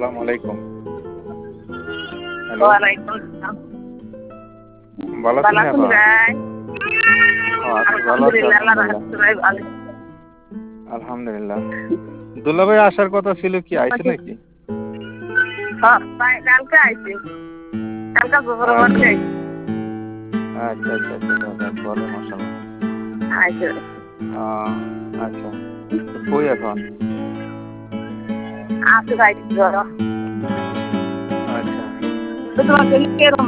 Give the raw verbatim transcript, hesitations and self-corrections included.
আসসালামু আলাইকুম। হ্যালো, ওয়ালাইকুম আসসালাম। ভালো আছেন ভালো নি আছেন আপা? ভাই? ও আছি, ভালো আছি আলহামদুলিল্লাহ, আল্লাহর আলহামদুলিল্লাহ। রহমতে ভাই ভালো। আলহামদুলিল্লাহ। দুলাভাই আসার কথা ছিল, কি আইছে নাকি? হ্যাঁ, ভাই কালকে আইছি। কালকে দুপুরে আচ্ছা বাড়ি আইছি। আচ্ছা আচ্ছা আচ্ছা আচ্ছা, যাক ভালো, মাশাআল্লাহ। আইছে। আহ, আচ্ছা, তো কই এখন? আছে ভাই জ্বর। আচ্ছা। তো তোমার জন্য